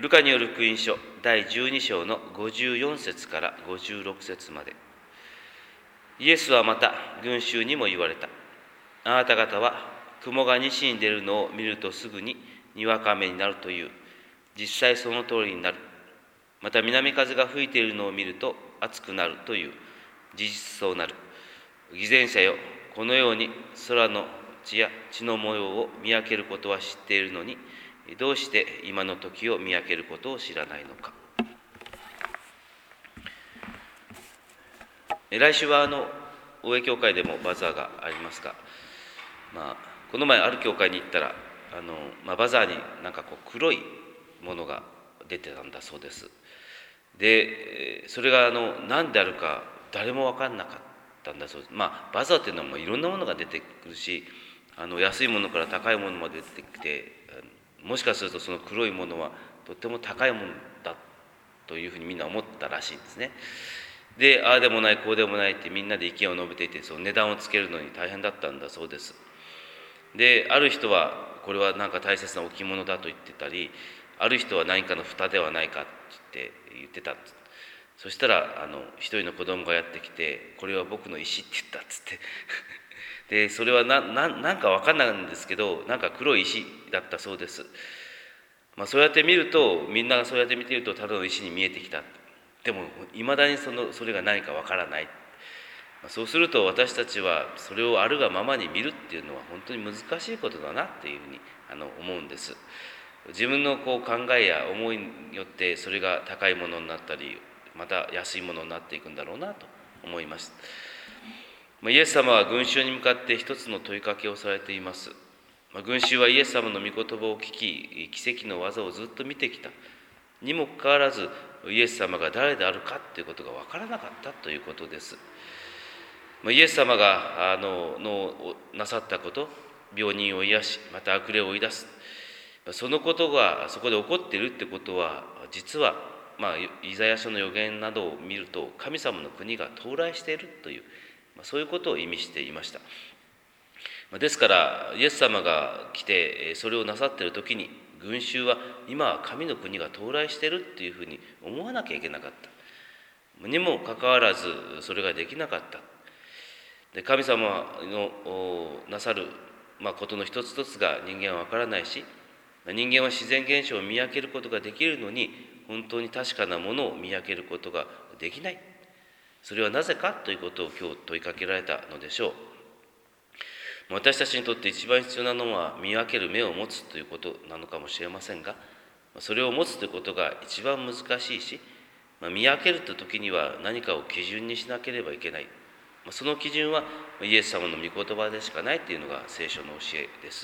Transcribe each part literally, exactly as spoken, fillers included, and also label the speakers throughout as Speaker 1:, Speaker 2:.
Speaker 1: ルカによる福音書だいじゅうに章のごじゅうよん節からごじゅうろく節まで。イエスはまた群衆にも言われた。あなた方は雲が西に出るのを見るとすぐににわか雨になるという。実際その通りになる。また南風が吹いているのを見ると暑くなるという。事実そうなる。偽善者よ、このように空の地や地の模様を見分けることは知っているのに、どうして今の時を見分けることを知らないのか。来週はあの大江教会でもバザーがありますが、まあ、この前ある教会に行ったらあの、まあ、バザーになんかこう黒いものが出てたんだそうです。でそれがあの何であるか誰も分かんなかったんだそうです。まあバザーっていうのはもういろんなものが出てくるし、あの安いものから高いものまで出てきて、もしかするとその黒いものはとっても高いものだというふうにみんな思ったらしいんですね。でああでもないこうでもないってみんなで意見を述べていて、その値段をつけるのに大変だったんだそうです。である人はこれは何か大切な置物だと言ってたり、ある人は何かの蓋ではないかって言ってた。そしたらあの一人の子供がやってきて、これは僕の石って言ったっつってでそれはなななんか分かんないんですけど、なんか黒い石だったそうです。まあ、そうやって見ると、みんながそうやって見ているとただの石に見えてきた。でもいまだにそのそれが何か分からない。そうすると私たちはそれをあるがままに見るっていうのは本当に難しいことだなっていうふうにあの思うんです。自分のこう考えや思いによってそれが高いものになったり、また安いものになっていくんだろうなと思います。イエス様は群衆に向かって一つの問いかけをされています。群衆はイエス様の御言葉を聞き、奇跡の技をずっと見てきたにもかかわらず、イエス様が誰であるかということが分からなかったということです。イエス様があののなさったこと、病人を癒し、また悪霊を追い出す、そのことがそこで起こっているってことは、実は、まあ、イザヤ書の預言などを見ると神様の国が到来しているという、そういうことを意味していました。ですからイエス様が来てそれをなさっている時に、群衆は今は神の国が到来しているっていうふうに思わなきゃいけなかったにもかかわらず、それができなかった。で神様のなさる、まあ、ことの一つ一つが人間は分からないし、人間は自然現象を見分けることができるのに、本当に確かなものを見分けることができない。それはなぜかということを今日問いかけられたのでしょう。私たちにとって一番必要なのは見分ける目を持つということなのかもしれませんが、それを持つということが一番難しいし、見分けるという時には何かを基準にしなければいけない。その基準はイエス様の御言葉でしかないというのが聖書の教えです。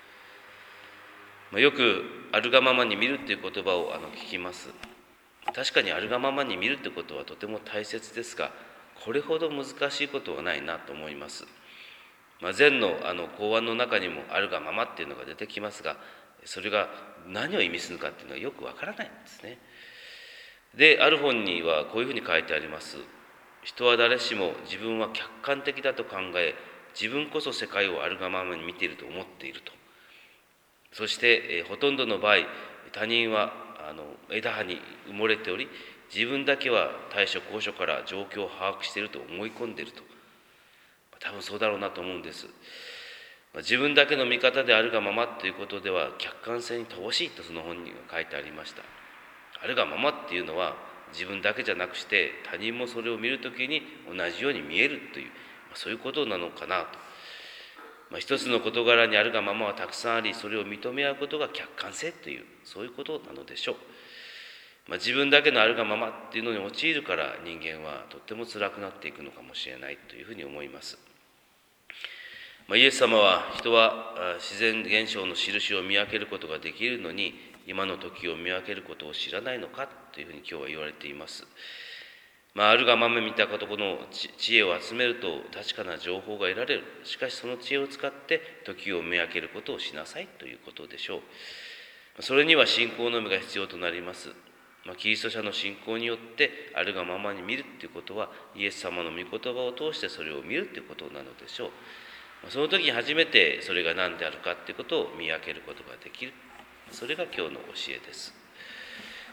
Speaker 1: よくあるがままに見るという言葉をあの聞きます。確かにあるがままに見るということはとても大切ですが、これほど難しいことはないなと思います。まあ、禅のあの講話の中にもあるがままっていうのが出てきますが、それが何を意味するかっていうのはよくわからないんですね。で、ある本にはこういうふうに書いてあります。人は誰しも自分は客観的だと考え、自分こそ世界をあるがままに見ていると思っていると。そして、えー、ほとんどの場合、他人はあの枝葉に埋もれており、自分だけは対処高所から状況を把握していると思い込んでいると。多分そうだろうなと思うんです。自分だけの見方であるがままということでは客観性に乏しいとその本には書いてありました。あるがままっていうのは自分だけじゃなくして他人もそれを見るときに同じように見えるという、そういうことなのかなと。まあ、一つの事柄にあるがままはたくさんあり、それを認め合うことが客観性という、そういうことなのでしょう。まあ、自分だけのあるがままっていうのに陥るから人間はとっても辛くなっていくのかもしれないというふうに思います。まあ、イエス様は人は自然現象の印を見分けることができるのに、今の時を見分けることを知らないのかというふうに今日は言われています。まあ、あるがまま見たことの知恵を集めると確かな情報が得られる。しかしその知恵を使って時を見分けることをしなさいということでしょう。それには信仰の目が必要となります。まあ、キリスト者の信仰によってあるがままに見るということは、イエス様の御言葉を通してそれを見るということなのでしょう。その時に初めてそれが何であるかということを見分けることができる。それが今日の教えです。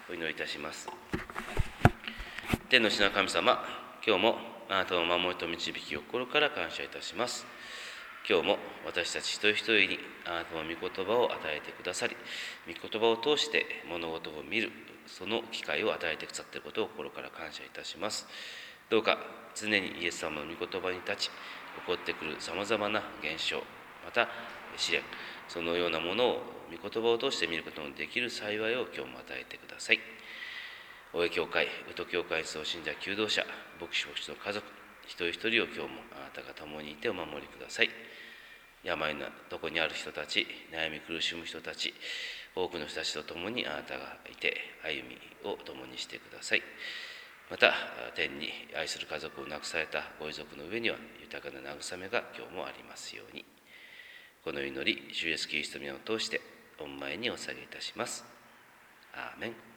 Speaker 1: お祈りいたします。天の父なる神様、今日もあなたの守りと導きを心から感謝いたします。今日も私たち一人一人にあなたの御言葉を与えてくださり、御言葉を通して物事を見る、その機会を与えてくださっていることを心から感謝いたします。どうか常にイエス様の御言葉に立ち、起こってくるさまざまな現象、また試練、そのようなものを御言葉を通して見ることのできる幸いを今日も与えてください。大江教会、宇都教会に信者、求道者、牧師牧師の家族、一人一人を今日もあなたが共にいてお守りください。病のどこにある人たち、悩み苦しむ人たち、多くの人たちと共にあなたがいて歩みを共にしてください。また天に愛する家族を亡くされたご遺族の上には豊かな慰めが今日もありますように。この祈り、主イエスキリストの名を通して御前にお下げいたします。アーメン。